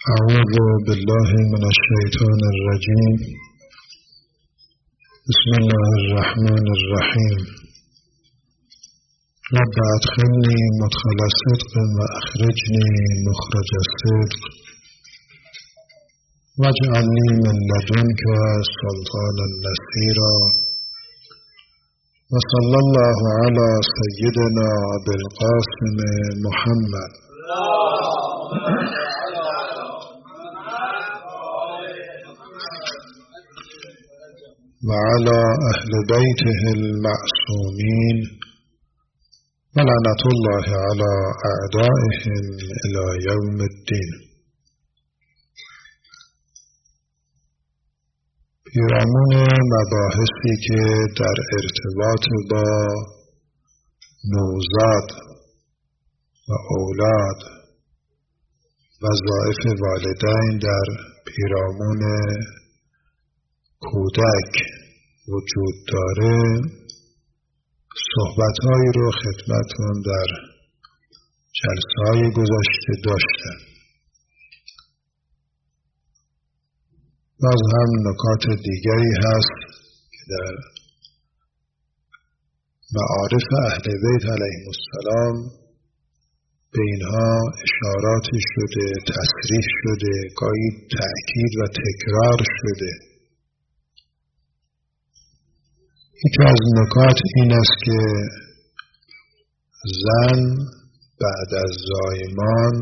أعوذ بالله من الشيطان الرجيم. بسم الله الرحمن الرحيم. رب أدخلني مدخل صدق وأخرجني مخرج صدق واجعل لي من لدنك سلطانا نصيرا. وصلى الله على سيدنا أبي القاسم محمد وعلى أهل بيته المعصومين ولعنة الله على أعدائهم إلى يوم الدين. پیرامون مباحثی که در ارتباط با نوزاد و اولاد وظایف والدین در پیرامون کودک وجود داره، صحبت‌هایی رو خدمتتون در جلسه‌های گذشته داشتم. باز هم نکات دیگری هست که در معارف اهل بیت علیهم السلام به اینها اشاراتی شده، تصریح شده، گاهی تأکید و تکرار شده. یکی از نکات این است که زن بعد از زایمان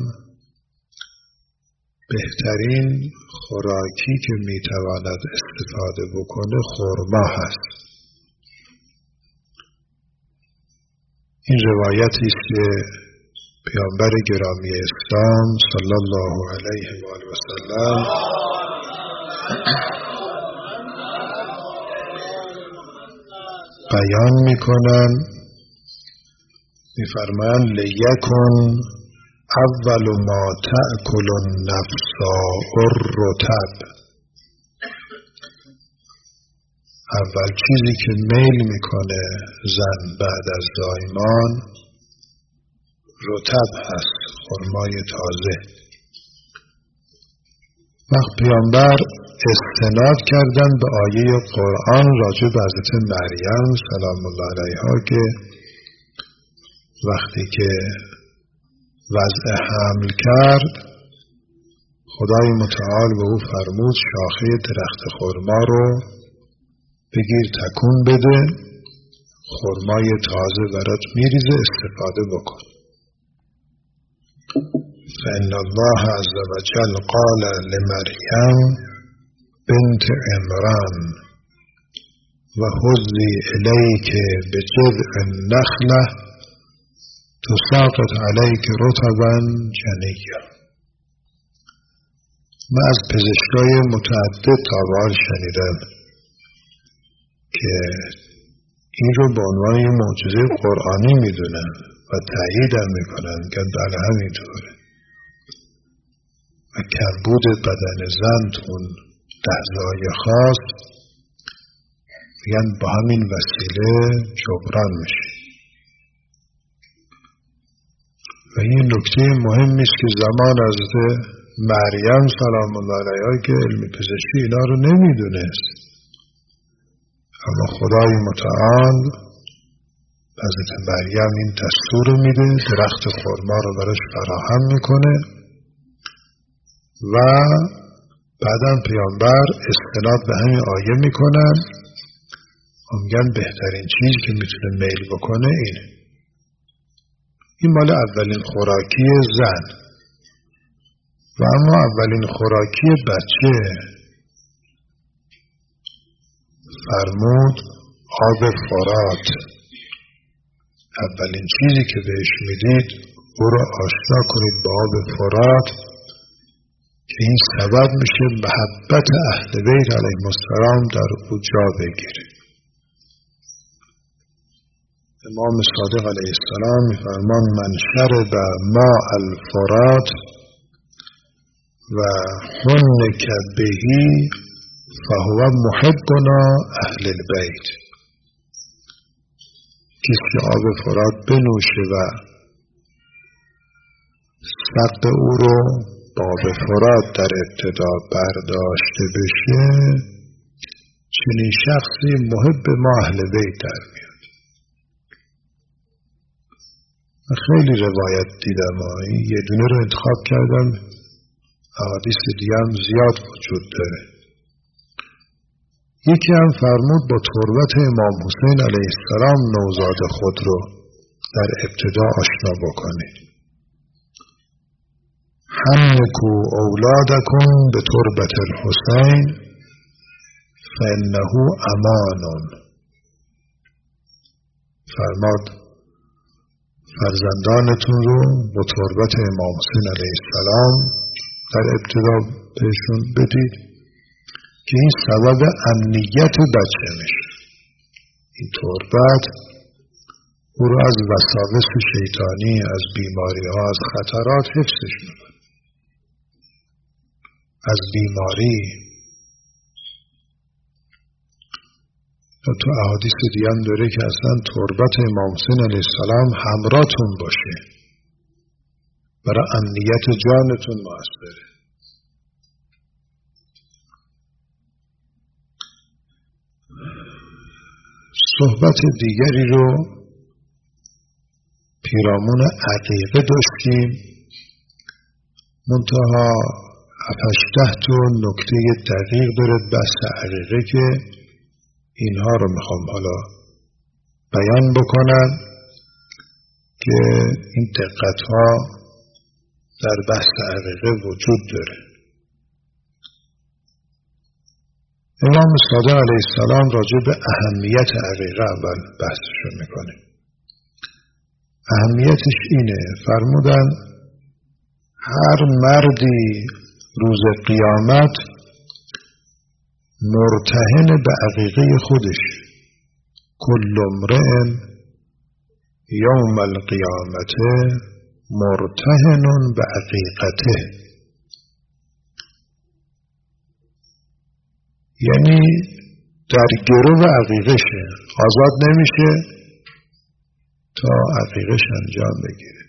بهترین خوراکی که میتواند استفاده بکنه خرما هست. این روایتی است که پیامبر گرامی اسلام صلی الله علیه و آله و سلم بیان میکنن، میفرمایند لیکن اول ما تأکل النفس الرطب. اول چیزی که میل میکنه زن بعد از زایمان رطب هست، خرمای تازه. وقت پیامبر استناد کردن به آیه قرآن راجع به حضرت مریم سلام الله علیها که وقتی که وضع حمل کرد خدای متعال به او فرمود شاخه درخت خرما رو بگیر تکون بده، خرمای تازه برات میریزه، استفاده بکن. فإن الله عز وجل قال لمریم بنت عمران وهزي إليك بجذع النخلة تساقط عليك رطبا جنيا. من از پزشکای متعدد تابعال شنیدم که این رو به عنوان معجزه قرآنی میدونن و تأیید هم میکنن که بله همینطوره و کمبود بدن زن تون لحظه‌های خاص میگن با همین وسیله جبران میشه. و این نکته مهمی است که زمان حضرت مریم سلام الله علیها که علم پزشکی اینا رو نمیدونست، اما خدای متعال حضرت مریم این دستور رو میده، درخت خرما رو براش فراهم میکنه و بعدم پیامبر استناد به همین آیه میکنن و میگن بهترین چیزی که میتونه میل بکنه اینه. این مال اولین خوراکی زن و اما اولین خوراکی بچه فرمود آب فرات. اولین چیزی که بهش میدید او رو آشنا کنید با آب فرات که این سبب میشه محبت اهل بیت علیهم السلام در او جا بگیره. امام صادق علیه السلام میفرمان من شرب ماء الفرات و حنک بهی فهو محبنا اهل البیت. کسی که آب فرات بنوشه و سقف او رو آب فرات در ابتدا برداشته بشه، چنین شخصی محب ما اهل بیت در میاد. خیلی روایت دیدم، یه دونه رو انتخاب کردم، احادیث دیگه هم زیاد وجود داره. یکی هم فرمود با تربت امام حسین علیه السلام نوزاد خود رو در ابتدا آشنا بکنید. حنکوا اولادکم بتربت الحسین فانه امان. فرماد فرزندانتون رو با تربت امام حسین علیه السلام در ابتدا بهشون بدید که این سبب امنیت بچه میشه. این تربت او رو از وساوس شیطانی، از بیماری ها، از خطرات حفظش میکنه. از بیماری. تو احادیث دیگه هم داره که اصلا تربت امام حسین علیه السلام همراهتون باشه، برای امنیت جانتون موثره. صحبت دیگری رو پیرامون عقیقه داشتیم، منتها 7-8 تا نکته دقیق داره بحث عقیقه که اینها رو میخوام حالا بیان بکنم که این دقت‌ها در بحث عقیقه وجود داره. امام صادق علیه السلام راجع به اهمیت عقیقه اول بحثشو میکنه. اهمیتش اینه، فرمودن هر مردی روز قیامت مرتهن به عقیقه خودش، کل امرئ یوم القیامت مرتهن به عقیقته. یعنی در گرو عقیقشه، آزاد نمیشه تا عقیقش انجام بگیره.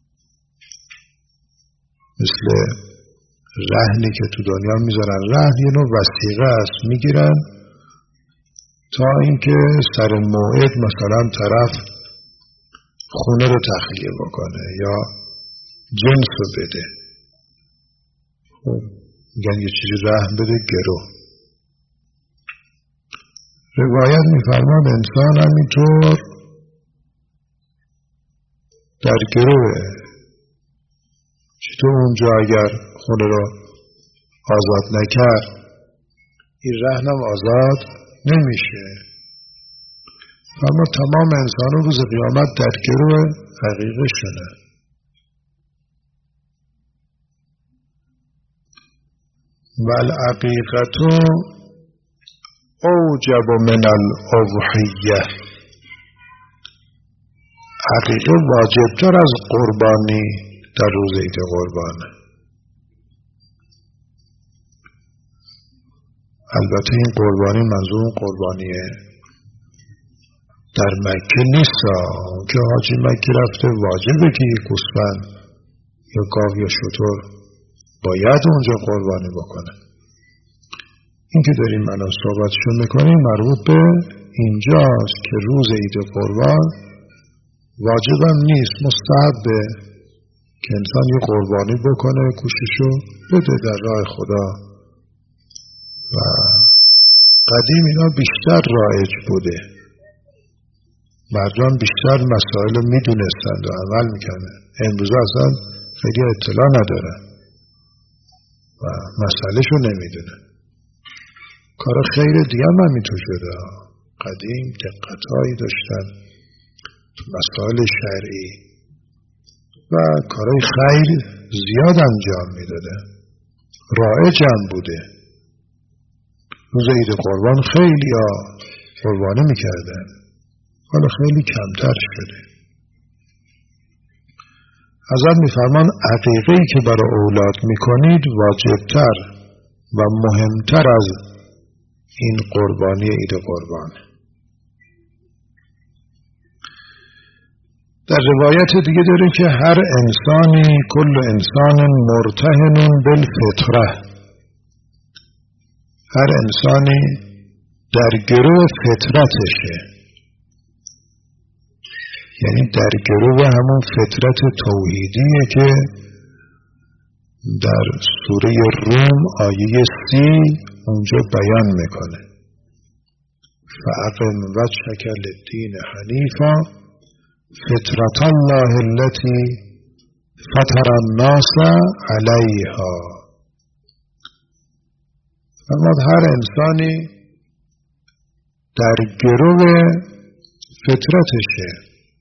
مثل رهنی که تو دنیا میذارن، رهن یه نوع وثیقه است، میگیرن تا اینکه سر موعد مثلا طرف خونه رو تخلیه بکنه یا جنس رو بده. خب میگن یه چیزی رهن بده، گرو. روایت میفرماد انسان همینطور در گروه. چطور اونجا اگر خونه رو آزاد نکرد، این رهنم آزاد نمیشه. اما تمام انسان روز قیامت در گروه حقیقه شده. والعقیقة اوجب من الاضحیه. عقیقه واجبتر از قربانی در روز عید قربانه. البته این قربانی منظور قربانیه در مکه نیست که حاجی مکه رفته واجبه که یک گوسفند یا گاو یا شتر باید اونجا قربانی بکنه. این که داریم الان صحبتشو میکنیم مربوط به اینجاست که روز عید قربان واجبم نیست، مستحبه که انسان یه قربانی بکنه، کوششو بده در راه خدا. و قدیم اینا بیشتر رایج بوده، مردم بیشتر مسائل میدونستند و عمل میکنن. امروز اصلا خیلی اطلاع ندارن و مسئلهشو نمیدونن. کار خیر دیگه هم همینطور شده. قدیم دقتهایی داشتن تو مسائل شرعی و کارهای خیر زیاد انجام میداده، رایج هم بوده. روز عید قربان خیلی ها قربانی میکردن، حالا خیلی کمتر شده. حضرت میفرمان عقیقه‌ای که برای اولاد میکنید واجبتر و مهمتر از این قربانی عید قربان. در روایت دیگه داره که هر انسانی کل انسان مرتهن بالفطره، هر انسانی در گرو فطرتشه، یعنی در گرو همون فطرت توحیدیه که در سوره روم آیه 30 اونجا بیان میکنه. فاقم وجهک للدین حنیفا فطرت الله التي فطر الناس علیها. فرمود هر انسانی در گرو فطرتشه.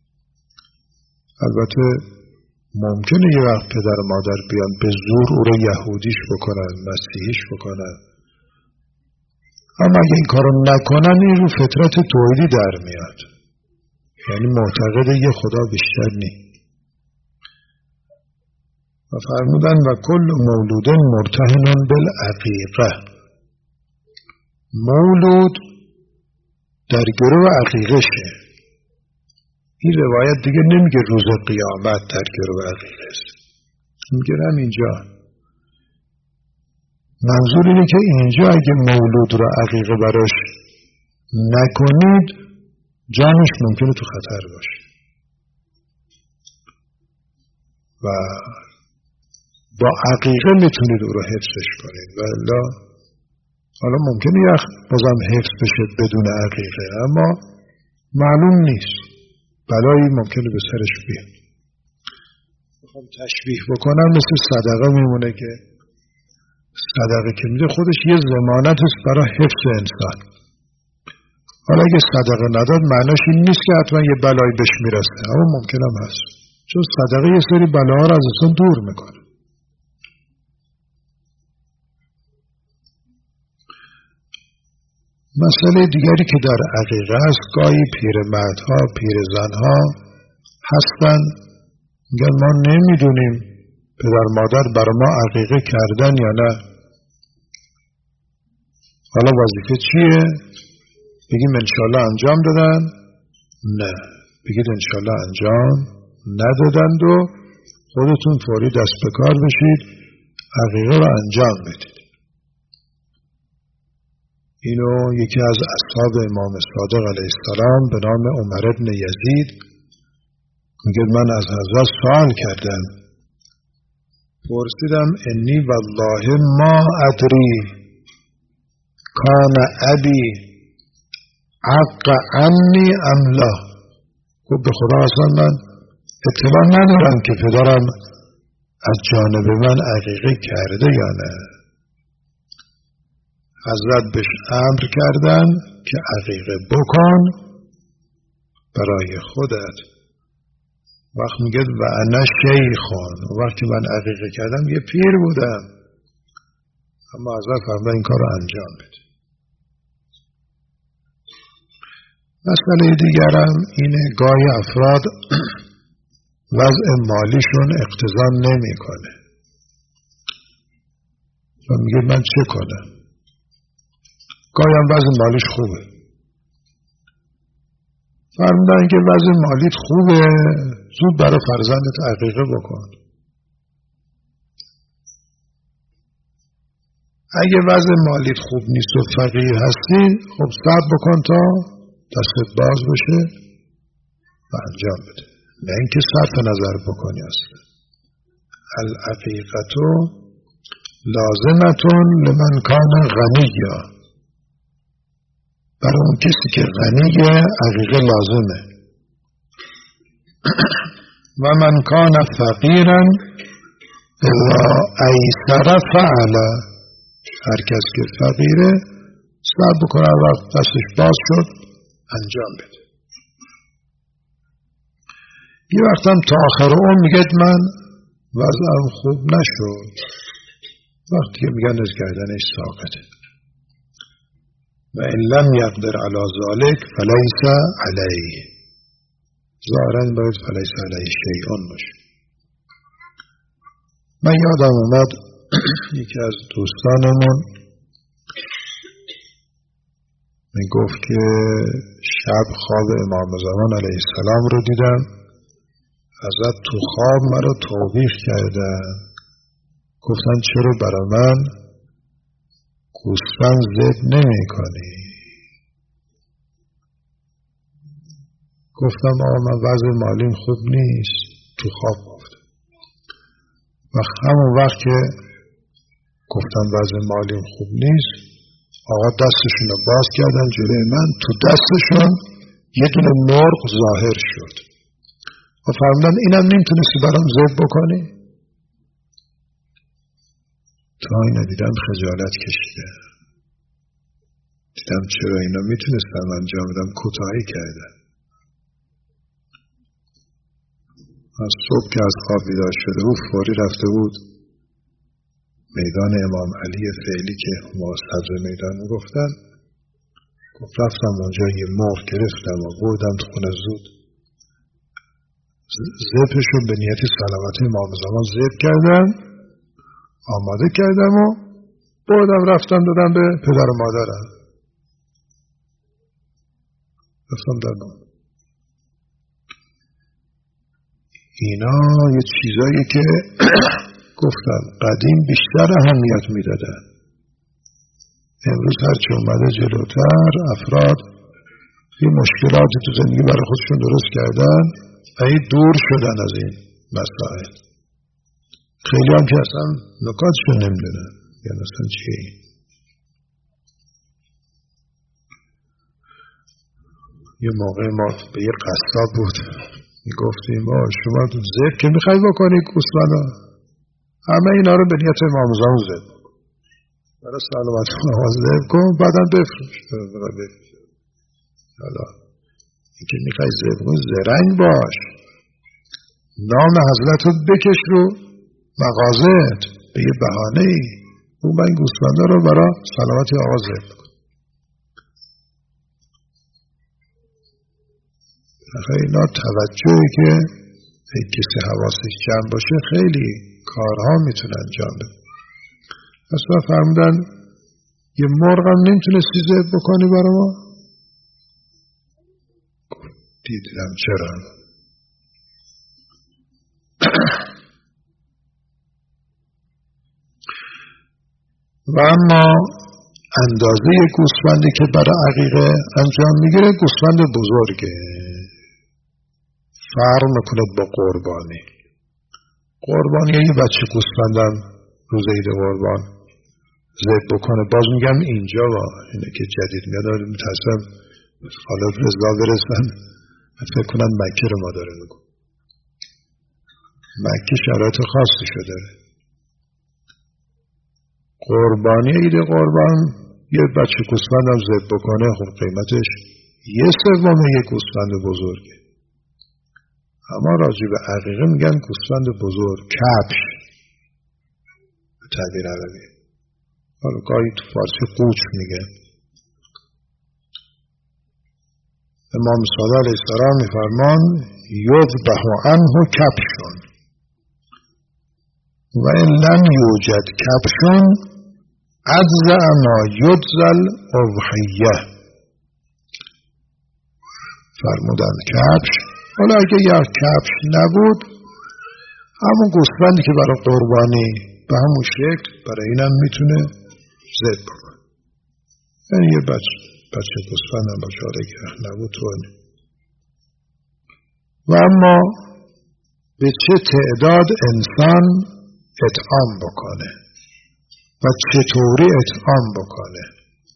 البته ممکنه یه وقت پدر و مادر بیان به زور او رو یهودیش بکنن، مسیحیش بکنن، اما اگه این کارو نکنن این رو فطرت توحیدی در میاد، یعنی معتقد یه خدا بیشتر نی. و فرمودن و کل مولود مرتهن بالعقیقه، مولود در گروه عقیقه شه. این روایت دیگه نمیگه روز قیامت در گروه عقیقه است، میگه اینجا. منظور اینه که اینجا اگه مولود رو عقیقه براش نکنید جانش ممکنه تو خطر باشه و با عقیقه میتونید او رو حفظش کنید، ولی حالا ممکنه بازم حفظ بشه بدون عقیقه، اما معلوم نیست، بلایی ممکنه به سرش بیاد. میخوام تشبیه بکنم مثل صدقه میمونه که صدقه که میده خودش یه ضمانت است برای حفظ انسان. حالا اگه صدقه نداد معناش این نیست که حتما یه بلایی بهش میرسه، اما ممکنم هست، چون صدقه یه سری بلاها رو از انسان دور میکنه. مسئله دیگری که در عقیقه است، گاهی پیرمردها پیرزنها هستن میگن ما نمیدونیم پدر مادر برای ما عقیقه کردن یا نه، حالا وظیفه چیه؟ بگیم انشالله انجام دادن؟ نه، بگید انشالله انجام ندادند و خودتون فوری دست به کار بشید عقیقه رو انجام بدید. اینو یکی از اصحاب امام صادق علیه السلام به نام عمر بن یزید میگه من از حضرت سوال کردم، پرسیدم انی والله ما ادری کان ابی عق عنی ام لا. خب به خدا اصلا من اطلاع ندارم که پدرم از جانب من عقیقه کرده یا نه. حضرت بهش امر کردن که عقیقه بکن برای خودت. وقت میگه و انا شیخون، وقتی من عقیقه کردم یه پیر بودم، اما حضرت فرمودن این کار رو انجام بده. مسئله دیگرم اینه گاهی افراد وضع مالیشون اقتضا نمیکنه و میگه من چه کنم؟ گاهی هم وضع مالیش خوبه، فرمودن که وضع مالیت خوبه زود برای فرزندت عقیقه بکن. اگه وضع مالیت خوب نیست و فقیر هستی خب صبر بکن تا دستت باز بشه و انجام بده، نه اینکه صرف نظر بکنی. اصلا العقیقتو لازمتون لمن کان غنیا، برای اون کسی که غنیه عقیقه لازمه. و من کان فقیرا اذا ایسر فعل، هر کس که فقیره صبر بکنه وقت دستش باز شد انجام بده. یه وقت هم تا آخر اون میگه من وضعم خوب نشد، وقتی که میگن از گردنش ساقطه. و ان لم یقدر علی ذلک فلیس علیه، ظاهرا باید فلیس علیه شیئا باشه. من یادم اومد یکی از دوستانمون میگفت که شب خواب امام زمان علیه السلام رو دیدم ازت تو خواب مرا توبیخ کردن، گفتن چرا برای من گوسفند ذبح نمی کنی؟ گفتم آقا من وضع مالیم خوب نیست، تو خواب گفتم. و همون وقت که گفتم وضع مالیم خوب نیست، آقا دستشون رو باز کردن جلوی من، تو دستشون یه دونه مرغ ظاهر شد و فرمودن اینم نمیتونستی برام ذبح بکنی؟ تا اینا دیدم خجالت کشیده، دیدم چرا اینا میتونستم انجام بدم، کوتاهی کردم. از صبح که از خواب بیدار شده بود فوری رفته بود میدان امام علی فعلی که ما صدر میدان گفتن، گفت رفتم اونجا یه مرغ گرفتم و بردم تو خونه زود ذبحشو به نیت سلامت امام زمان ذبح کردم، آماده کردم و بردم رفتم دادم به پدر و مادرم، رفتم دادم. اینا یه چیزایی که گفتم قدیم بیشتر اهمیت میدادن، امروز هرچی اومده جلوتر افراد یه مشکلاتی تو زندگی برای خودشون درست کردن و دور شدن از این مسائل. خیلی هم که اصلا نکاتشون نمیدونن یعنی اصلا چیه. یه موقع ما به یه قصاب بود میگفتیم شما تو ذبح که میخوای بکنی گوسفندا همه اینا رو به نیت امام زمان ذبح کن، برای سلامت امام ذبح کن، بعدم بفروش. حالا این که میخوای ذبح کن زرنگ باش، نام حضرت رو بکش رو مغازت به یه بهانه‌ای، اون من گوسفندا رو برای سلامت آقا ذبح کن. اینا توجهی که کسی حواسش جمع باشه خیلی کارها میتونه انجام بده. اصلا فرمودن یه مرغ هم نمیتونستی ذبح بکنی برای ما؟ دیدم چرا. و اما اندازه گوسفندی که برای عقیقه انجام میگیره گوسفند بزرگه، فرق میکنه با قربانی. قربانی یه بچه گوسفندم روز عید قربان ذبح بکنه، باز میگم اینجا اینه که جدید میاد میترسم حالا رضا برسن فکر کنن مکه رو ما داره میگم. مکه شرایط خاصی شده. قربانی عید قربان یه بچه گوسفندم ذبح بکنه خب قیمتش 1/3 یه گوسفند بزرگه. اما راجع به عقیقه میگن گوسفند بزرگ، کبش به تعبیر عربی، حالا گاهی تو فارسی قوچ میگن. امام صادق علیه السلام میفرمان یذبح عنه کبشون و ان لم یوجد کبشون اجزأ ما یجزل اضحیه. فرمودن کبش، حالا اگه یا کبش نبود همون گوسفندی که برای قربانی به همون شکل برای اینم میتونه ذبح بکنه. یعنی یه بچه گوسفند هم باشه، حالا اگه نبود توانه. و اما به چه تعداد انسان اطعام بکنه و چطوری اطعام بکنه،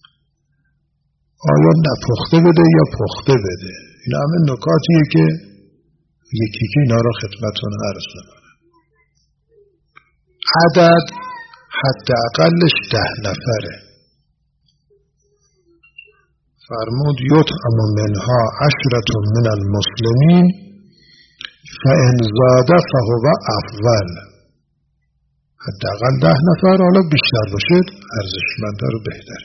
آیا نپخته بده یا پخته بده، این همه نکاتیه که یکی که اینا را خدمتون عرض میکنم. عدد حداقلش 10 نفره. فرمود یطعم منها 10 من المسلمین فان زاد فهو افضل. حداقل 10 نفر، حالا بیشتر باشد ارزشمندتر و بهتر.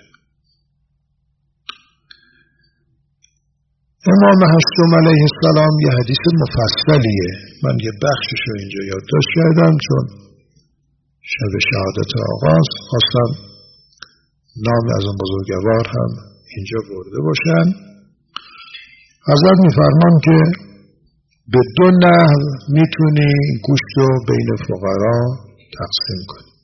امام هشتم علیه السلام یه حدیث مفصلیه، من یه بخشش رو اینجا یادداشت کردم چون شب شهادت آقاست، خواستم نام از اون بزرگوار هم اینجا برده باشن. حضرت میفرمان که به دو نحو میتونی گوشت رو بین فقرا تقسیم کنی.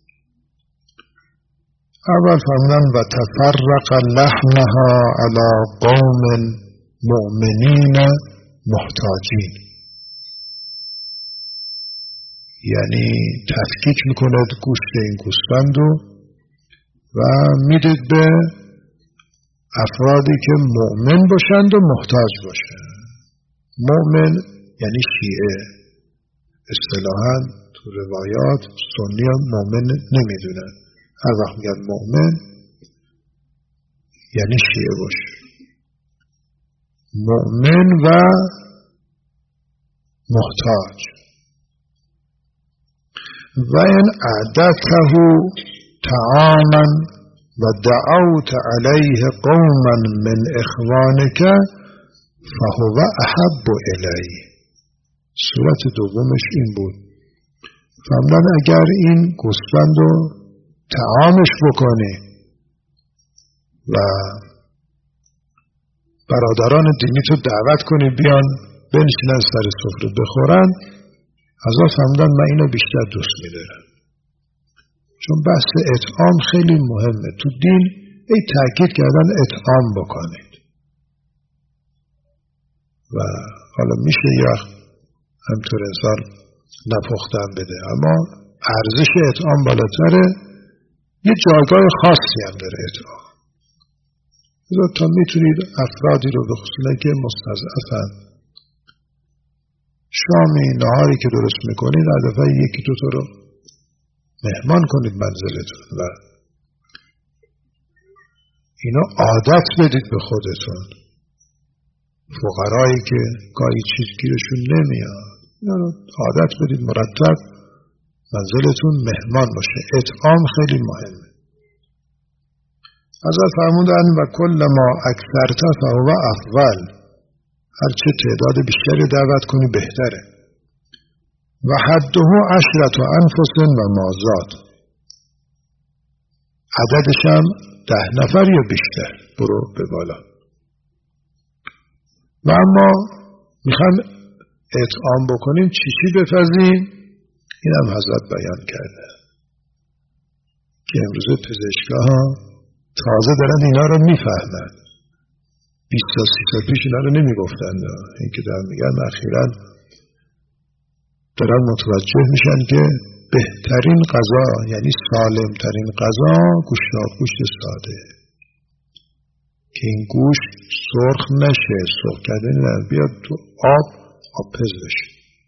اول فرمودن و تفرق لحمها علی قوم مؤمنین محتاجین، یعنی تفکیک میکنه گوشت این گوسفند رو و میدید به افرادی که مؤمن باشند و محتاج باشند. مؤمن یعنی شیعه، اصطلاحاً تو روایات سنی هم مؤمن نمیدونن، هر وقت میگن مؤمن یعنی شیعه باشه. مؤمن و محتاج. و این اعدته طعاما و دعوت علیه قوما من اخوانک فهو احب الی. صورت دومش این بود، فرمودن اگر این گوسفند رو طعامش بکنی و برادران دینی تو دعوت کنی بیان بنشینن سر سفره بخورن، حضرت فرمودن من اینو بیشتر دوست می‌دارم. چون بحث اطعام خیلی مهمه تو دین. ای تاکید کردن اطعام بکنید و حالا میشه یا همطور انسان نپختن بده، اما ارزش اطعام بالاتره. یه جایگاه خاصی هم داره اطعام. تا میتونید افرادی رو به خصوص که مستضعفن، شامی نهاری که درست میکنید هر دفعه یکی دو تا رو مهمان کنید منزلتون و اینا عادت بدید به خودتون. فقرایی که گاهی چیز گیرشون نمیاد اینا رو عادت بدید مرتب منزلتون مهمان باشه. اطعام خیلی مهمه. حضرت فرمودن و کل ما اکثرت فهو افضل، هرچه تعداد بیشتری دعوت کنی بهتره. و حده 10 انفس و مازاد، عددش هم 10 نفر یا بیشتر، برو به بالا. و اما میخوام اطعام بکنیم چی بپزیم، این هم حضرت بیان کرده که امروز پزشکا ها تازه دارن اینا رو میفهمن. 20 تا 30 سال پیش اینا رو نمیگفتن. این که دارن میگن اخیراً دارن متوجه میشن که بهترین غذا یعنی سالمترین غذا گوشت ساده، که این گوشت سرخ نشه، سرخ کردن نه، بیاد تو آب پز بشه.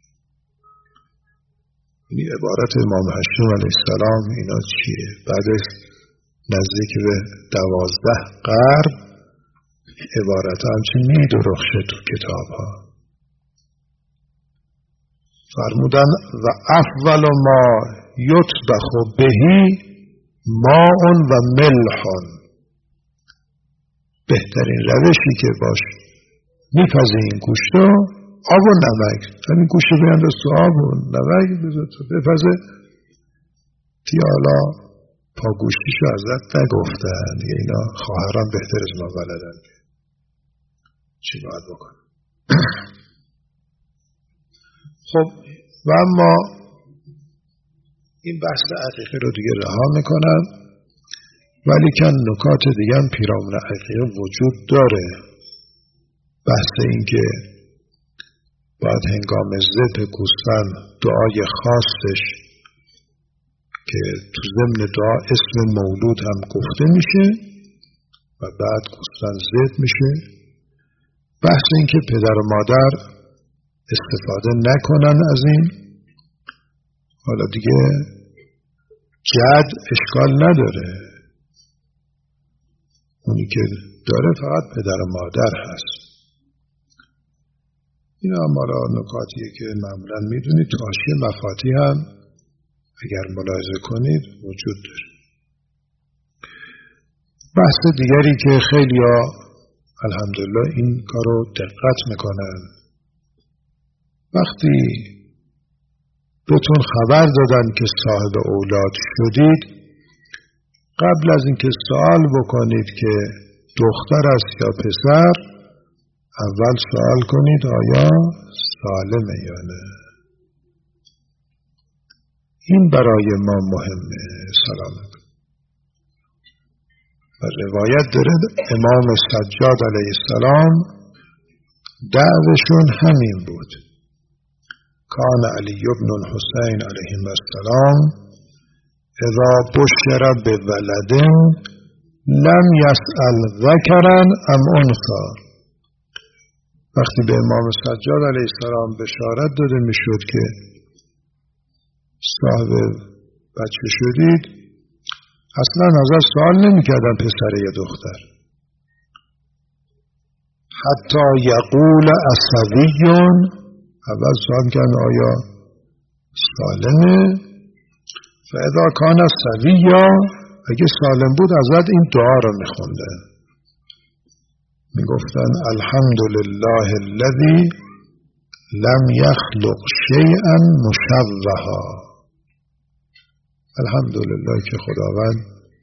این عبارت امام هاشم علیه السلام اینا چیه؟ بعد از نزدیک به 12 قرن عبارت همچین میدرخشه تو کتاب ها. فرمودن و افضل ما یطبخ بهی ماء و ملح، بهترین روشی که باش میپزی این گوشتو آب و نمک، همین گوشت بیانداز تو آب و نمک بذار تو بپزه. حالا پا گوشتیشو ازت نگفتن دیگه، اینا خواهران بهتر از ما بلدن چی باید بکن. خب و اما این بحث عقیقه رو دیگه رها میکنم، ولی که نکات دیگه هم پیرامون عقیقه وجود داره. بحث این که باید هنگام ذبح گوسفند دعای خاصش که تو ضمن دعا اسم مولود هم گفته میشه و بعد گوسفند ذبح میشه. بحث این که پدر و مادر استفاده نکنن از این، حالا دیگه جد اشکال نداره، اونی که داره فقط پدر و مادر هست. این هم حالا نکاتیه که معمولا میدونید تو حاشیه مفاتیح هم اگر ملاحظه کنید وجود داره. بحث دیگری که خیلی ها الحمدلله این کارو دقت میکنن، وقتی بهتون خبر دادن که صاحب اولاد شدید، قبل از اینکه سوال بکنید که دختر است یا پسر، اول سوال کنید آیا سالمه یا نه. این برای ما مهمه. سلامت. و روایت داره امام سجاد علیه السلام دعوشون همین بود. کان علی بن الحسین علیه السلام اذا بشر بولد لم یسأل ذکرا ام انثی. وقتی به امام سجاد علیه السلام بشارت داده میشد که صاحب بچه شدید، اصلا ازش سوال نمیکردن پسر یا دختر. حتی یقول عصبیون، اول سوال کردن آیا سالمه. فاذا کان سویا، اگه سالم بود ازت این دعا رو میخوندن، میگفتن الحمدلله الذی لم یخلق شیئا مشوها. الحمدلله که خداوند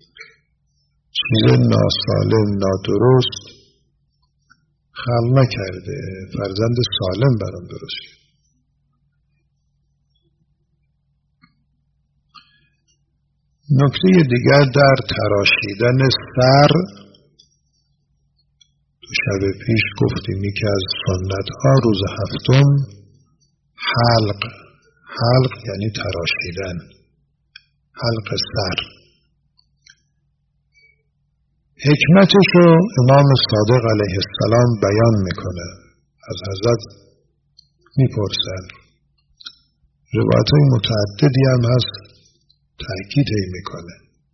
چیز ناسالم نادرست خلق نکرده، فرزند سالم برام درست کرد. نکته دیگر در تراشیدن سر، تو شب پیش گفتیم یکی از سنت ها روز هفتم حلق یعنی تراشیدن، حلق سر. حکمتش رو امام صادق علیه السلام بیان میکنه، از حضرت میپرسن. روایت های متعددی هم هست تأکید میکنه.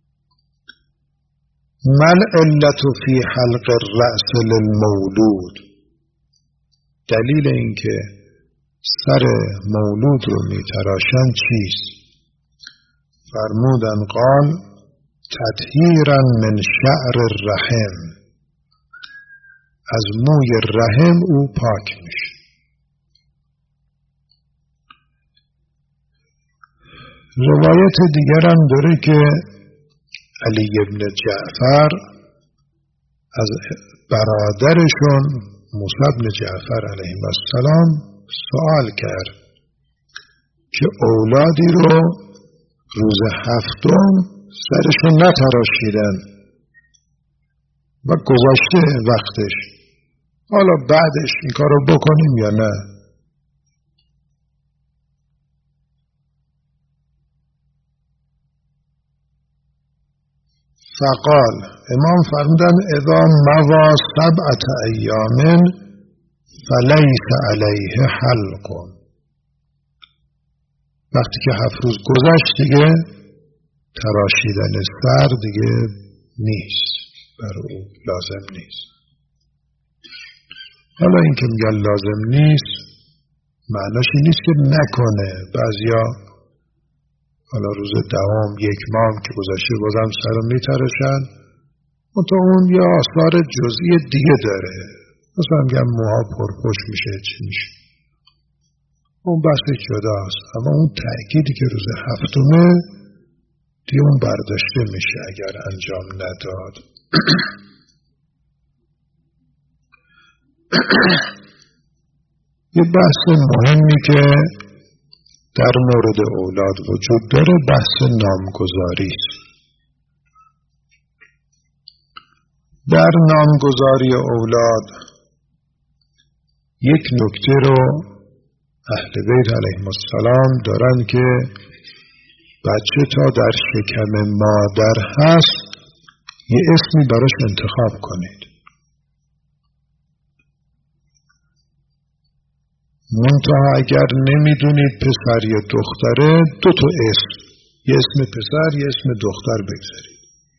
مل علت فی حلق الرأس للمولود، دلیل اینکه سر مولود رو میتراشن چیست؟ فرمودن قال تطهیرا من شعر الرحم، از موی رحم او پاک میشه. روایت دیگر هم داره که علی ابن جعفر از برادرشون موسی ابن جعفر علیه السلام سوال کرد که اولادی رو روز هفتم سرشون نتراشیدن و گذاشته وقتش، حالا بعدش این کار رو بکنیم یا نه؟ فقال، امام فرمودن اذا مضى 7 ایام فلیس علیه حلق، وقتی که 7 روز گذشت دیگه تراشیدن سر دیگه نیست، بر او لازم نیست. حالا این که میگن لازم نیست معناش این نیست که نکنه. بعضیا حالا روز 10 1 ماه که گذشته بازم سر رو میتراشن، منتها اون یه آثار جزئی دیگه داره، مثلا میگن موها پرپشت میشه چی میشه، اون بحث جداست. اما اون تأکیدی که روز هفتمه دیگه اون برداشته میشه اگر انجام نداد. یه بحث مهمی که در مورد اولاد وجود داره بحث نامگذاری است. در نامگذاری اولاد یک نکته رو اهل بیت علیهم السلام دارن که بچه تا در شکم مادر هست یه اسمی براش انتخاب کنید. منتها اگر نمیدونید پسر یا دختره 2 تا اسم، یه اسم پسر یه اسم دختر بگذارید.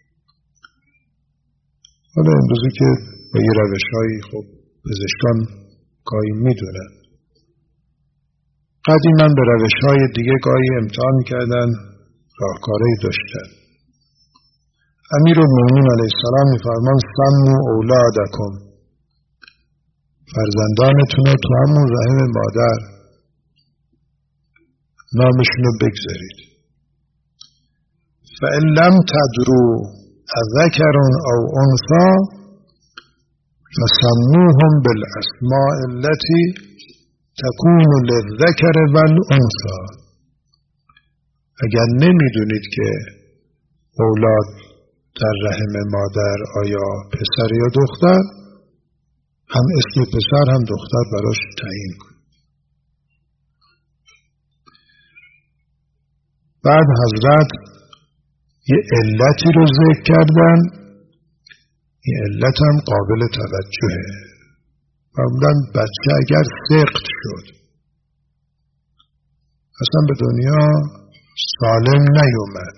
حالا امروزی که با یه روش‌هایی خب پزشکان گاهی میدونن، قدیما به روش‌های دیگه گاهی امتحان کردن، راهکارهایی داشتن. امیرالمومنین علیه السلام می‌فرمان سموا اولادکم، فرزندانتون رو تو همون رحم مادر نامشون رو بگذارید. فَإِن لَمْ تَدْرُوا اذکر او انثی فسموهم بالاسماء التي تكون للذکر والانثى. اگر نمیدونید که اولاد در رحم مادر آیا پسر یا دختر، هم اسم پسر هم دختر براش تعیین کنید. بعد حضرت یه علتی رو ذکر کردن. این علت هم قابل توجهه. معمولاً بچه اگر سقط شد اصلا به دنیا سالم نیومد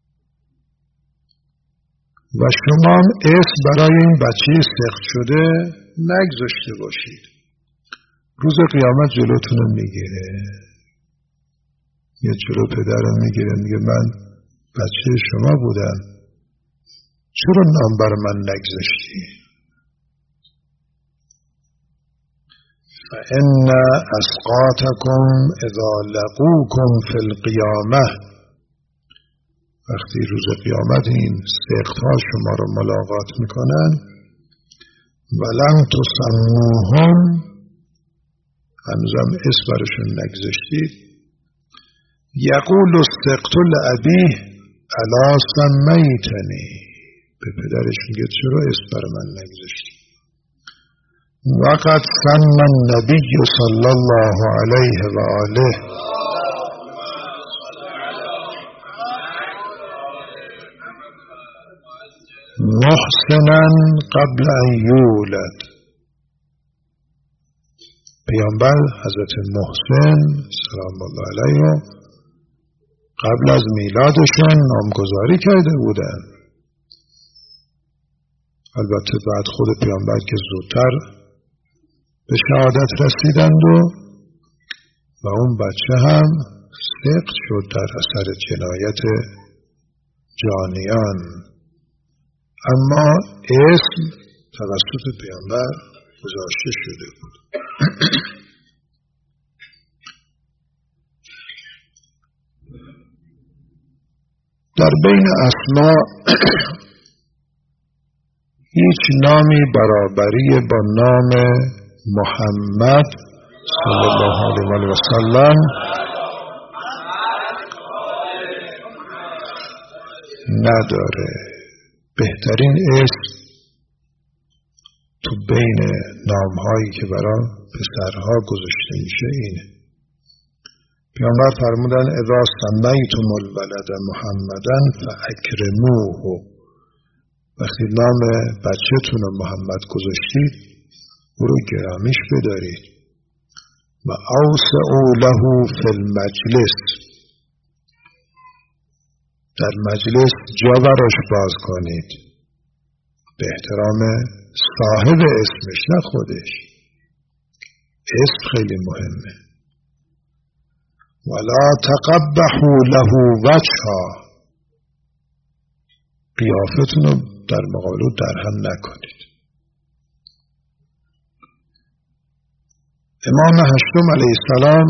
و شما هم اسم برای این بچه سقط شده نگذاشته باشید، روز قیامت جلوتونو میگیره. یه جلو پدرم میگیره میگه من بچه شما بودم، چرا نام بر من نگذاشتی؟ فإن أسقاطكم إذا لقوكم في القیامة، وقتی روز قیامت این سقط‌ها شما رو ملاقات میکنن، ولم تسموهم، هنوزم اسم برشون نگذاشتید، یقول السقط لأبیه الا سمیتنی، به پدرش میگه چرا اسم بر من نگذاشتی؟ وقد سمى النبی صلی الله علیه و آله محسنا قبل ان یولد. پیامبر حضرت محسن سلام الله علیه قبل از میلادشون نامگذاری کرده بودن. البته بعد خود پیامبر که زودتر به شهادت رسیدند و اون بچه هم سقط شد در اثر جنایت جانیان، اما اسم توسط پیامبر گذاشته شده بود. در بین اسما هیچ نامی برابری با نام محمد صلی الله علیه و سلم نداره. بهترین اسم تو بین نامهایی که برای پسرها گذاشته میشه اینه. پیامبر فرمودن اذا سمیتم الولد محمدا فاکرموه، وقتی نام بچه‌تون رو محمد گذاشتید او رو گرامیش بدارید. و اوسعوا له فی المجلس، در مجلس جا براش باز کنید به احترام صاحب اسمش نه خودش. اسم خیلی مهمه. ولا تقبحوا له وجها، قیافتون رو در مقابل درهم نکنید. امام هشتم علیه السلام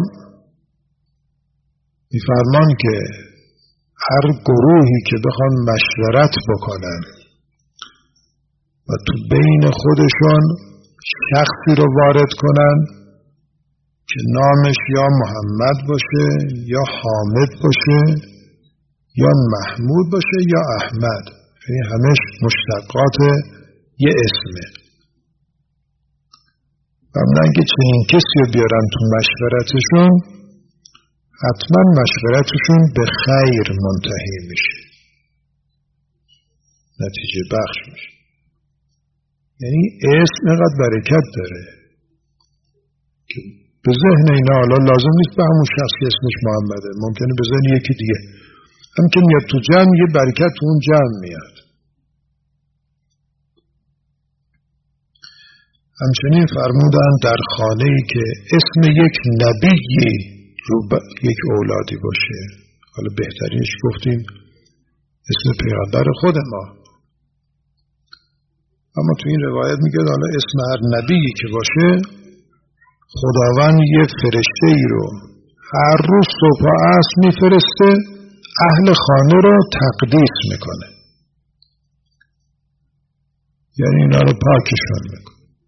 میفرمان که هر گروهی که بخوان مشورت بکنن و تو بین خودشون شخصی رو وارد کنن که نامش یا محمد باشه یا حامد باشه یا محمود باشه یا احمد، یعنی همش مشتقات یه اسمه، و من اگه چنین کسی رو بیارن تو مشورتشون حتما مشورتشون به خیر منتهی میشه، نتیجه بخش میشه. یعنی اسم اینقدر برکت داره که به ذهن اینا حالا لازم نیست به همون شخص که اسمش محمده، ممکنه به ذهن یکی دیگه هم که میاد تو جمع یه برکت تو اون جمع میاد. همچنین فرمودن در خانه‌ای که اسم یک نبیی رو یک اولادی باشه، حالا بهترینش گفتیم اسم پیغمبر خود ما، اما تو این روایت میگه حالا اسم هر نبیی که باشه خداوند یه فرشته ای رو هر روز صبح و عصر میفرسته اهل خانه رو تقدیس میکنه، یعنی اینا رو پاکشون میکنه.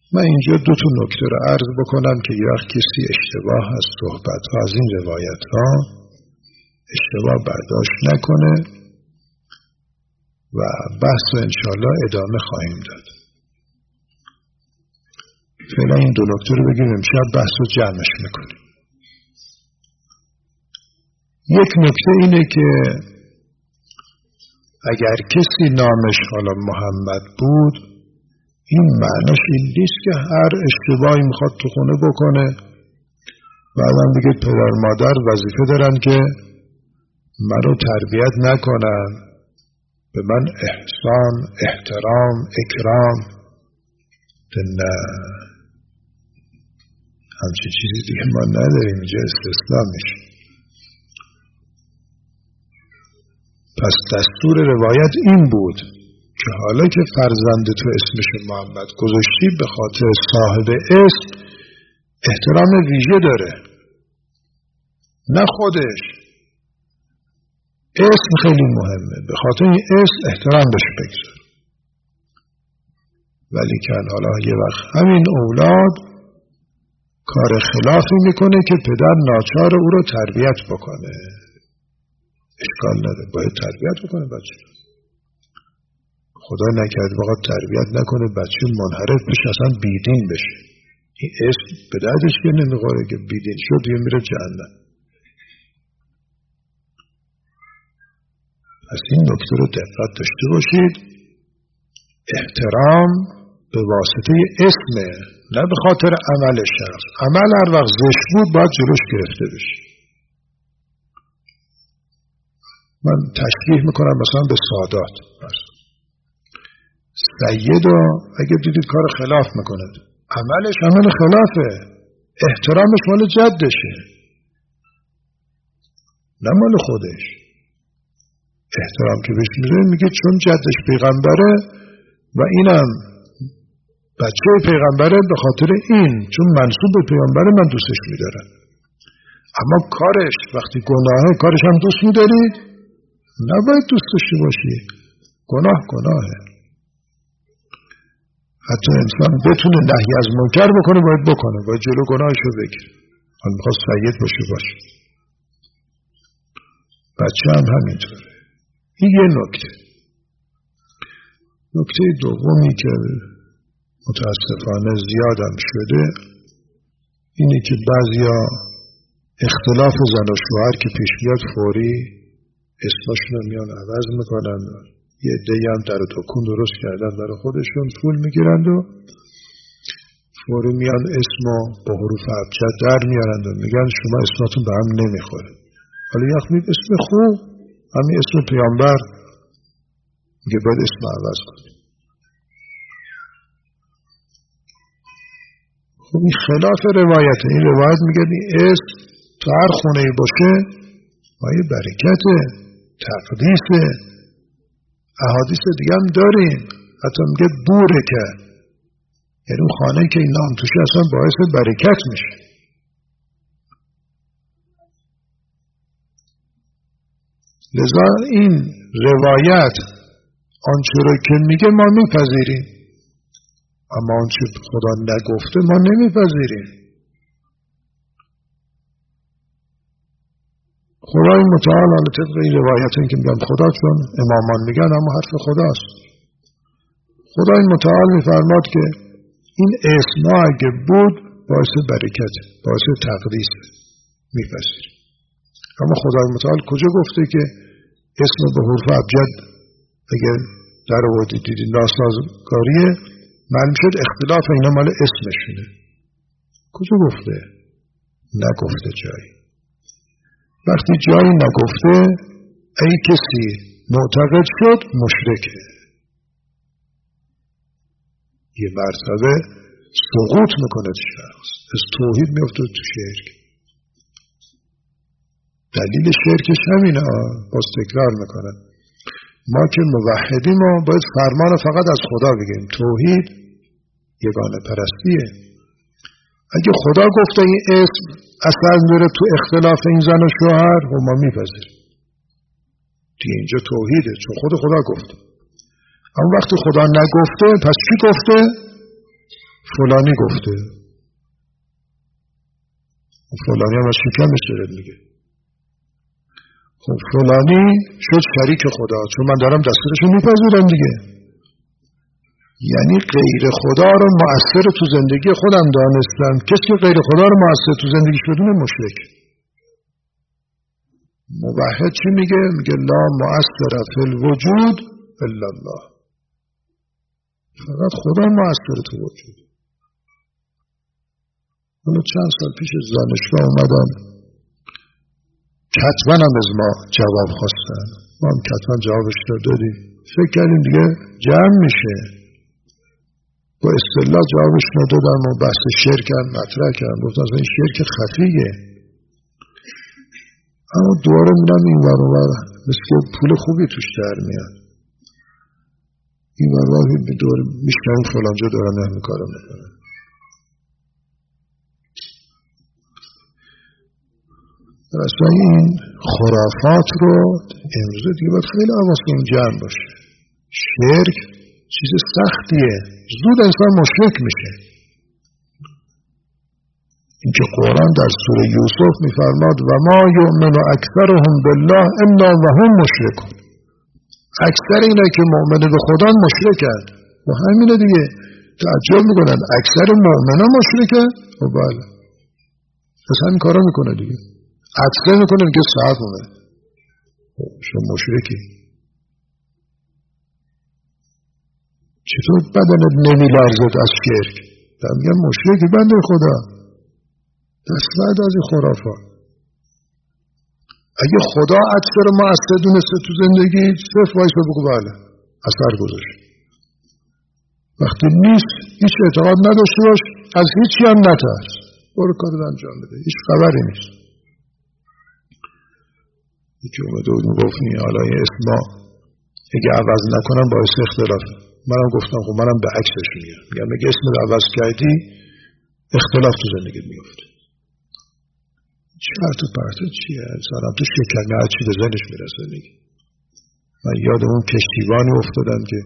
من اینجا 2 نکته رو عرض بکنم که یه وقت کسی اشتباه از صحبت ها از این روایت ها اشتباه برداشت نکنه و بحث رو انشاءالله ادامه خواهیم داد. فعلا این 2 نکته رو بگیم، امشب بحث رو جمعش میکنیم. یک نکته اینه که اگر کسی نامش حالا محمد بود، این معناش این نیست که هر اشتباهی میخواد تو خونه بکنه. بعدم دیگه پدر مادر وظیفه دارن که منو تربیت نکنن، به من احسان، احترام، اکرام. نه، همچین چیزی دیگه ما نداریم، اینجا استثناء میشه. پس دستور روایت این بود که حالا که فرزند تو اسمش محمد گذاشتی، به خاطر صاحب اسم احترام ویژه داره، نه خودش. اسم خیلی مهمه، به خاطر این اسم احترام بهش بگذار. ولی که حالا یه وقت همین اولاد کار خلافی میکنه که پدر ناچار او رو تربیت بکنه، اشکال نداره، باید تربیت بکنه بچه. خدا نکرد واقعا تربیت نکنه بچه منحرف بشه، اصلا بیدین بشه. این اسم به دردش که نمیخوره که بیدین شد دیگه میره جهنم. پس این نکته رو دقت داشته باشید. احترام به واسطه اسمه، نه به خاطر عمل شخص. عمل هر وقت زشت بود باید جلوش گرفته بشه. من تشبیه میکنم مثلا به سادات. سید رو اگه دیدید کار خلاف میکنه، عملش عمل خلافه، احترامش مال جدشه نه مال خودش. احترام که بهش میگه چون جدش پیغمبره و اینم بچه پیغمبره، به خاطر این چون منسوب به پیغمبره من دوستش میدارم. اما کارش وقتی گناهه، کارش هم دوست میدارید؟ نباید دوست داشته باشی. گناهه. حتی انسان بتونه نهی از منکر بکنه باید بکنه، باید جلو گناهش رو بگیره. حالا میخواست سید باشه. بچه هم همینطوره. این یه نکته. نکته دومی که متاسفانه زیادم شده اینه که بعضیا اختلاف زن و شوهر که پیش بیاد فوری اسمشون رو میان عوض میکنن. یه عده‌ای هم در دکون درست کردن برای خودشون، پول میگیرند و فوری میان اسمو با حروف ابجد در میارند و میگن شما اسمتون به هم نمیخوره. حالا یخمید اسم خوب، همین اسم پیامبر، میگه باید اسم عوض کنیم. خب این خلاف روایته. این روایت میگه این اسم تو هر خونه باشه مایه برکته، تقدیسه. احادیث دیگه هم داریم، حتی میگه بوره که یعنی اون خانه که این نام توشه اصلا باعث برکت میشه. لذا این روایت آنچه رو که میگه ما میپذیریم، اما آنچه خدا نگفته ما نمیپذیریم. خدای متعال حالا طبق این روایت این که میگن خدا، چون امامان میگن اما حرف خداست. خدای متعال میفرماد که این اسما اگه بود باعث برکت، باعث تقدیس، میپذیریم. اما خدای متعال کجا گفته که اسم به حروف ابجد اگه در آوردید دیدید ناسازگاریه، معلوم شد اختلاف اینا مال اسمشونه. کجا گفته؟ نگفته جایی. وقتی جایی نگفته، ای کسی معتقد شد مشرکه. یه مرتبه سقوط میکنه شخص، از توحید میفته تو شرک. دلیل شرکش همینه. باز تکرار میکنن ما که موحدیم و باید فرمان فقط از خدا بگیم. توحید یگانه پرستیه. اگه خدا گفته این اسم اصلا میره تو اختلاف این زن و شوهر و ما میپذیریم دیگه، اینجا توحیده چون خدا گفته. اما وقتی خدا نگفته پس کی گفته؟ فلانی گفته، فلانی هم از شکمش داره میگه. خب فلانی شد شریک خدا، چون من دارم دستورشو میپذیرم دیگه. یعنی غیر خدا رو مؤثر تو زندگی خودم دانستم. کسی که غیر خدا رو مؤثر تو زندگیش بدونه مشرک. موحد چی میگه؟ میگه لا مؤثر فی الوجود الا الله. فقط خدا مؤثر تو وجود. اونو چند سال پیش از دانشگاه اومدم، کتبا هم از ما جواب خواستن، ما هم کتبا جوابش دادیم. فکر کردیم دیگه جمع میشه، با اصطلاح جوابش ندادم و بحث شرک هم مطرح کردم. گفتم اصلا این شرک خفیه، اما دوباره میرم این ور و ور، مثل که پول خوبی توش در میاد. این ور و ور دور میشنم فلانجا دارم همین کارو میکنم. اصلا این خرافات رو امروز دیگه باید خیلی حواسمون جمع باشه. شرک چیز سختیه، زود انسان مشرک میشه. اینکه قرآن در سوره یوسف میفرماد و ما یؤمن اکثرهم بالله الا وهم مشرکون. اکثر اینایی که مؤمن به خدا مشرکن. و همینه دیگه، تعجب میکنن اکثر مؤمنان مشرکن. و بله، پس همین کارا میکنه دیگه. عطفه میکنه میگه ساعت اومد، شما مشرکی. چطور بدنت نمیلرزد از شرک؟ در میگن مشرکی بنده خدا. دست بعد از این خرافات. اگه خدا عطفه رو مؤثر دونسته تو زندگی، صرف وایسا بگو بله اثر گذاشت. وقتی نیست هیچ اعتقاد نداشته باش، از هیچی هم نترس، برو کارت انجام بده، هیچ خبری نیست. یکی اومده بود میگفت حالا این اسما اگه عوض نکنم باعث اختلافه. منم گفتم خب منم به عکسش میگم، میگم اگه اسم رو عوض کردی اختلاف تو زندگیت میفته. چرت و پرت چیه؟ انسانم تو شکنه هر چی به ذهنش میرسه دیگه. من یاد اون کشتیبانی افتادم که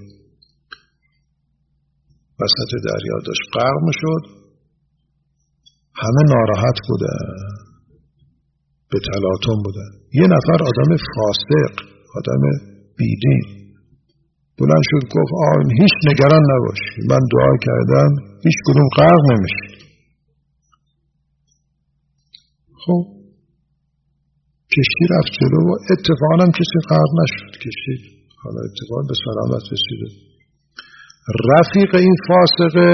وسط دریا داشت غرق میشد، همه ناراحت بودن، به تلاطم بودن. یه نفر آدم فاسق، آدم بیدین بلند شد گفت هیچ نگران نباش، من دعا کردم هیچ کدوم غرق نمیشه. خب کشتی رفت جلو و اتفاقا هم کسی غرق نشد. کشتی حالا اتفاقا به سلامت رسیده. رفیق این فاسقه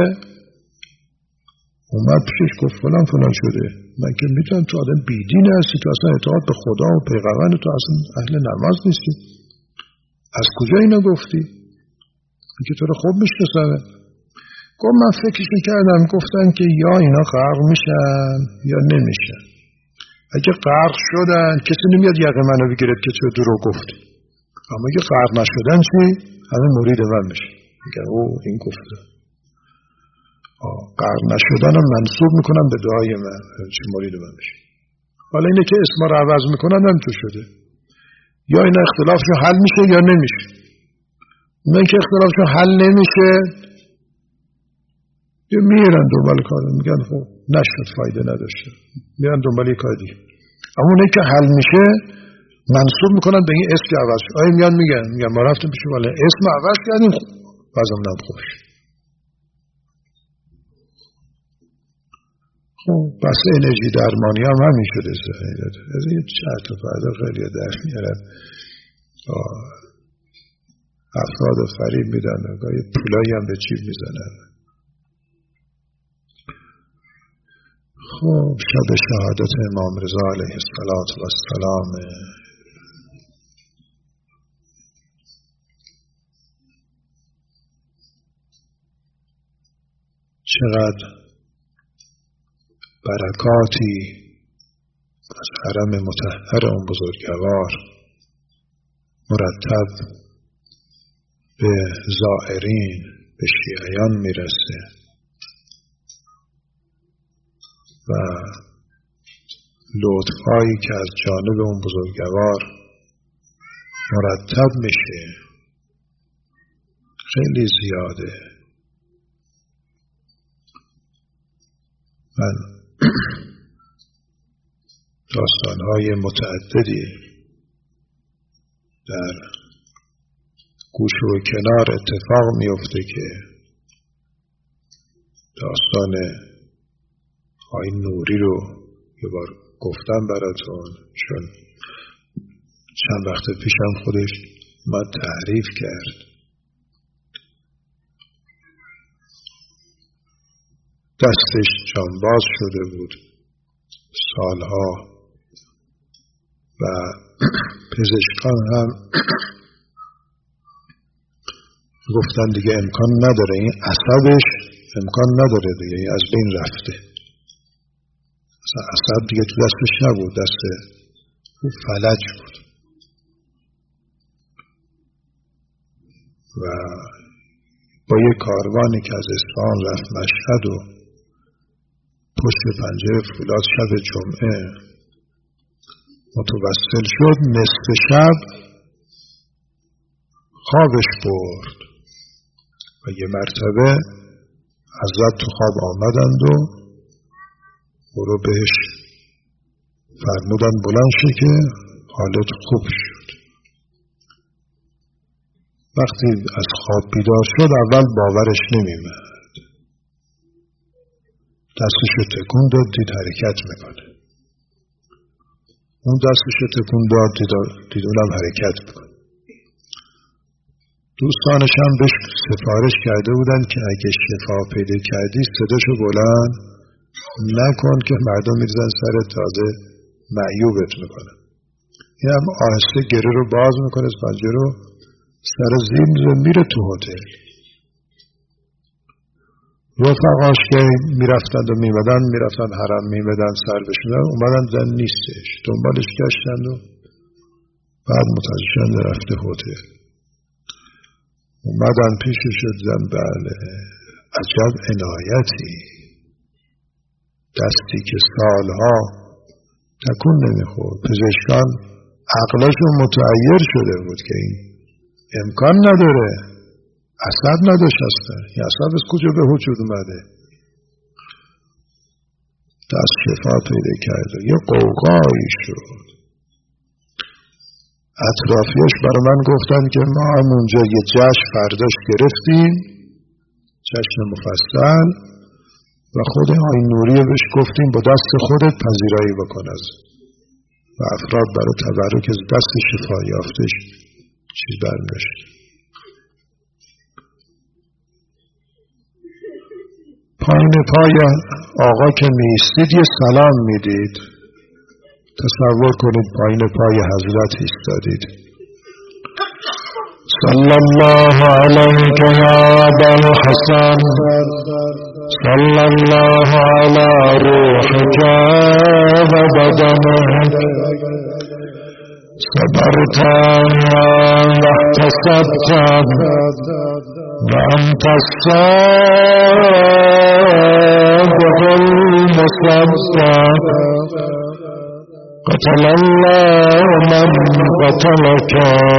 اومد پیشش گفت فلان شده. من که میتونم تو آدم بیدین هستی، تو اصلا اعتقاد به خدا و پیغمبر، تو اصلا اهل نماز نیستی، از کجا اینو گفتی؟ این که تو رو خوب میشناسم. گفت من فکرش میکردم، گفتن که یا اینا غرق میشن یا نمیشن. اگه غرق شدن کسی نمیاد یقه منو بگیره که تو دروغ گفتی، اما اگه غرق نشدن چی؟ همه مرید من میشه، میگن او این گفته. غرق نشدن هم منسوب میکنن به دعای من، چی مرید من میشه. حالا اینه که اسما رو عوض میکنن هم تو شده. یا این اختلافشو حل میشه یا نمیشه. من که اختلافشو حل نمیشه یا میرن دنبال کار، میگن خب نشد فایده نداشته، میرن دنبال کار دیگه. اما اونه که حل میشه منسوب میکنن به این اسم که عوض شد. آیا میگن ما رفتیم پیش والا اسم عوض کردیم بازم نم خوش. خب بس انرژی درمانی هم همین شده. از این چرت و پرت خیلی در میارن، افراد فریب میدن، گاهی پولایی هم به چیب میزنن. خب شب شهادت امام رضا علیه السلام چقدر برکاتی از حرم مطهر اون بزرگوار مرتب به زائرین، به شیعیان میرسه و لطفایی که از جانب اون بزرگوار مرتب میشه خیلی زیاده. من داستانهای متعددی در گوشه و کنار اتفاق میفته که داستان آقای نوری رو یه بار گفتم براتون، چون چند وقت پیشم خودش ما تعریف کرد. دستش جانباز شده بود سالها و پزشکان هم گفتن دیگه امکان نداره، این عصبش امکان نداره دیگه از بین رفته. اصلا عصب دیگه تو دستش نبود، دست او فلج بود و با یه کاروانی که از اصفهان رفت مشهد و پشت پنجره فولاد شب جمعه متوسل شد، نصف شب خوابش برد و یه مرتبه حضرت تو خواب آمدند و او رو بهش فرمودن بلند شه که حالت خوب شد. وقتی از خواب بیدار شد اول باورش نمی‌آمد. دستشو تکون داد، دید حرکت میکنه. اون دستشو تکون داد، دید اونم حرکت میکنه. دوستانش هم بهش سفارش کرده بودن که اگه شفا پیدا کردی صداشو بلند نکن که مردم میریزن سر تازه معیوبت میکنه. این هم آهسته گره رو باز میکنه، پنجره رو سر زیر میره تو هتل. رفقاش که میرفتند و میرفتن حرم میمدن سر بشنن، اومدن زن نیستش، دنبالش گشتند و بعد متوجه شدند رفته هتل. اومدن پیشش شدن، بله عجب عنایتی، دستی که سالها تکون نمیخورد. پزشکان عقلشون متعیر شده بود که این امکان نداره، عصب نداشت اصلا، این عصب از کجا به وجود اومده. دست شفا پیدا کرده، یه قوقایی شد. اطرافیاش برای من گفتن که ما همونجا یه جشن فرداش گرفتیم، جشن مفصل، و خود آقای نوری بهش گفتیم با دست خودت پذیرایی بکن از و افراد برای تبرک از دست شفا یافتش چیز برمی‌داشت. پایین پای آقا که میستید یه سلام میدید. تصور کنید پایین پای حضرت ایستادید. صلی الله علیک یا ابا الحسن، صلی الله علی روحک و بدنک، صبرت واحتسبت وانت الصادق المصدق، قتل الله من قتلك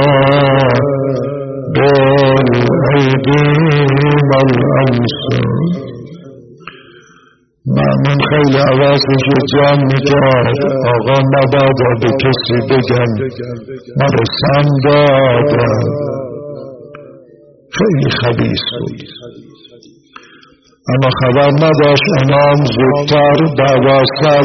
بالأيدي والأنصر. من خیلی عوضش جمع میکرد، آقا مبادا به کسی بگم مرا سم دادن. خیلی خبیث بود، اما خبر نداشت. امام زودتر بعد از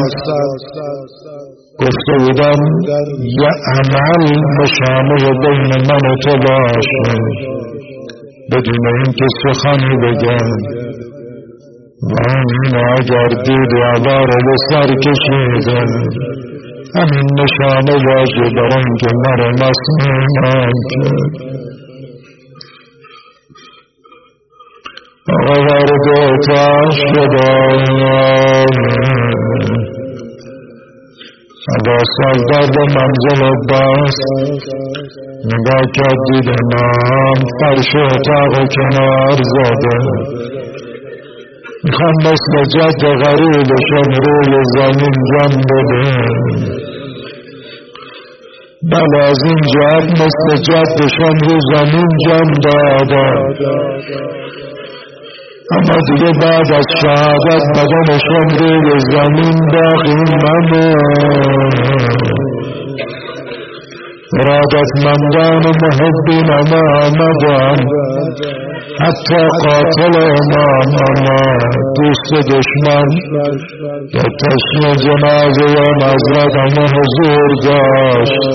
گفته بودن یه عمل نشانه بین من و تو باشه بدون اینکه سخنی بگم، و این اگر دید عبار به سر کشیده همین نشانه باشه برای اینکه مرا مسموم کرد. آقا وارد اتاق شده، اگه سالداد منزل باز نگاه کرد، دید امام فرش اتاق کنار زده. میخوام مثل جد غریبشون روی زمین جان بده. بله از این جد مثل جدشون روی زمین جان داده. اما دیگه بعد از شهادت بدنشان روی زمین باقی نماند. ارادتمندان و محبین اما آمدن، حتی قاتل امام آمد، دوست دشمن در تشن جنازه حضرت اما حضور داشت.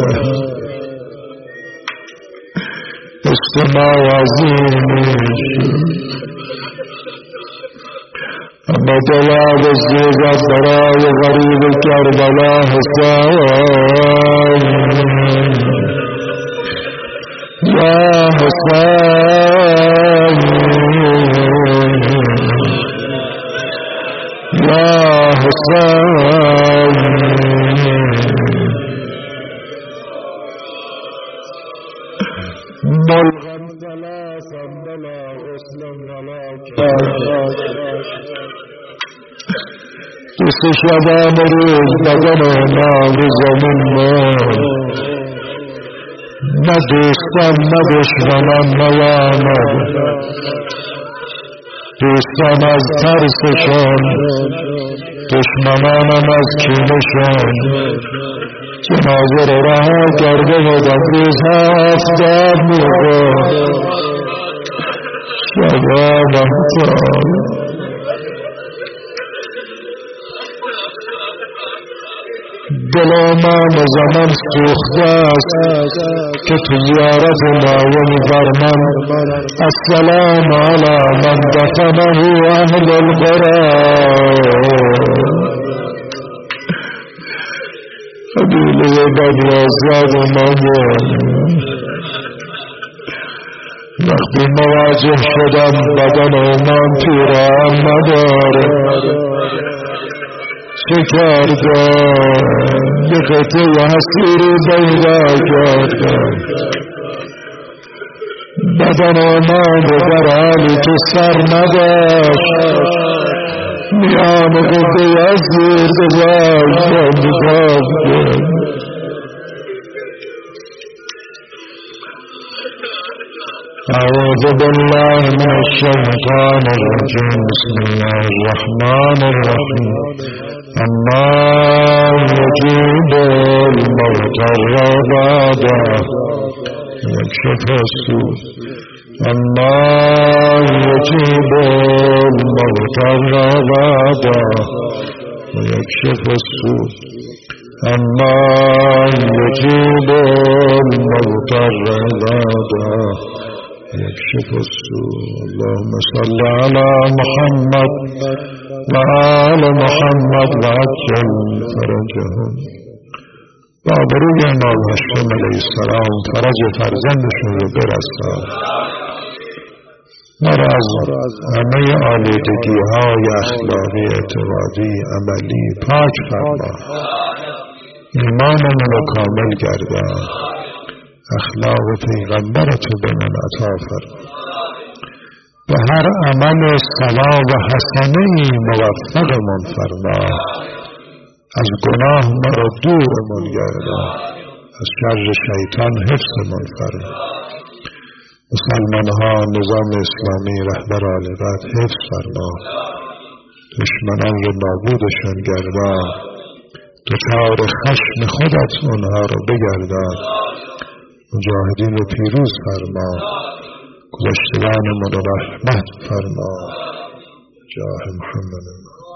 اجتماع عظیمی اما دلاب زیزت برای غریب کربلا حسین، یا حسین یا حسین. ملغم ثلاثا بلا غسل ولا کفاف. دوست شبان روز بدن امام رو زمین ماند، نه دوستان نه دشمنان نیامد. دوستان از ترسشان، دشمنانم از کینشان، جنازه رو رها کرده و در روزها آفتاب می‌خورد. شبان امثال دل امام زمان سوخته است که تو زیارت نایم فرمان السلام علی من دفنه اهل القرآن. قبیله بدرازاد امام وقتی مواجه شدم بدن امام پیران نداره، چه کردم یه قطعه حسیری پیدا کردم. بدن امام در حالی که سر نداشت، میان قطعه حسیر گذاشتم بکاف کرد. أعوذ بالله من الشيطان الرجيم. بسم الله الرحمن الرحيم. الله يجيب المضطر بعده ويكشف السوء. الله يجيب المضطر بعده ويكشف السوء. الله يجيب المضطر بعده يكشف السوء. اللهم صل على محمد وآل محمد وعجل فرجهم. بابروی امام هاشم علیه السلام فرج فرزندشون رو برسان. ما را از همه آلودگی های اخلاقی، اعتقادی، عملی پاک فرما. ایمانمون رو کامل گردان. اخلاق پیغمبرتو به من عطا فرما. به هر عمل ثواب و حسنه موفقمون فرما. از گناه مرا دورمون گردان. از شر شیطان حفظمون فرما. مسلمانها نظام اسلامی رهبر عالیقدر حفظ فرما. دشمنان رو نابودشان گردان. دچار خشم خودت اونها رو بگردان. مجاهدین رو پیروز فرما. گذشتگانمون رو رحمت فرما. جاه محمد.